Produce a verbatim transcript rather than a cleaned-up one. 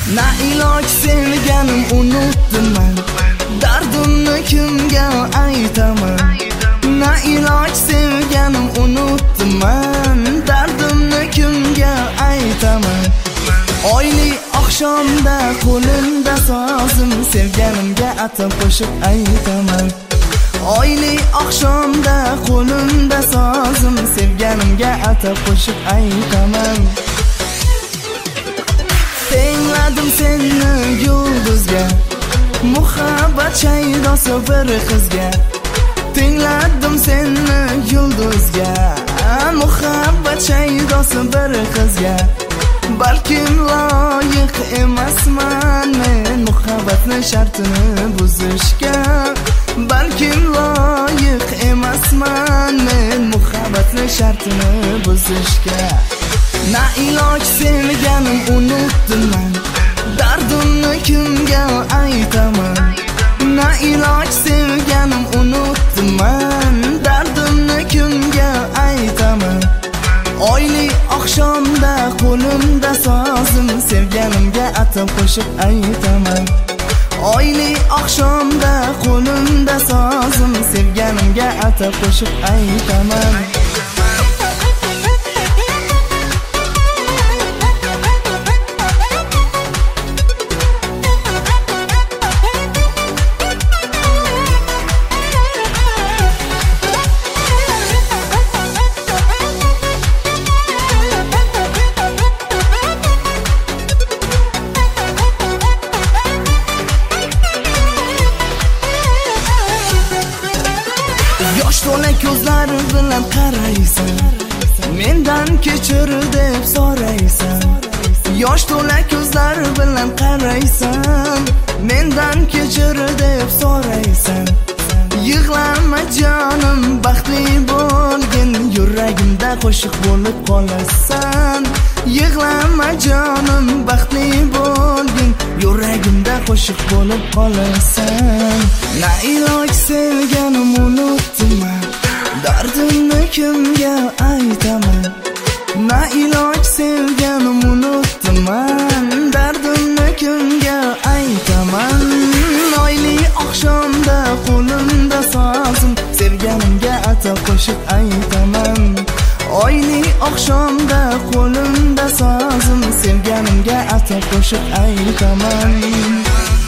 Na iloj sevganim unutdim men, dardimni kimga aytaman. Na iloj sevganim unutdim men, dardimni kimga aytaman. Oyli oqshomda qo'limda sozim, sevganimga atab qo'shib aytaman. Oyli oqshomda qo'limda sozim, sevganimga atab qo'shib aytaman. Tengladim seni yulduzga, muhabbat shaydosi bir qizga. Tengladim seni yulduzga, muhabbat shaydosi bir qizga. Balkim loyiq emasman men muhabbatni shartini buzishga. Balkim loyiq emasman men muhabbatni shartini buzishga. Na iloj sevganim unutdim men, dardimni kimga aytaman. Na iloj sevganim unutdim men, dardimni kimga aytaman. Oyli oqshomda qo'limda sozim, sevganimga atab qo'shib aytaman. Oyli oqshomda qo'limda sozim, sevganimga atab qo'shib aytaman. Yosh to'la ko'zlar bilan qaraysan, mendan kechir deb so'raysan. Yosh to'la ko'zlar bilan qaraysan, mendan kechir deb so'raysan. Yig'lama jonim, baxtli bo'lgin, yuragimda qo'shiq bo'lib qolasan. Yig'lama jonim, baxtli bo'lgin, yuragimda qo'shiq bo'lib qolasan. Na iloj sevganim unutdim men, dardimni kimga aytaman. Na iloj sevganim unutdim men, dardimni kimga aytaman. Oyli oqshomda qo'limda sozim, sevganimga atab qo'shib aytaman. Oyli oqshomda qo'limda sozim, sevganimga atab qo'shib aytaman.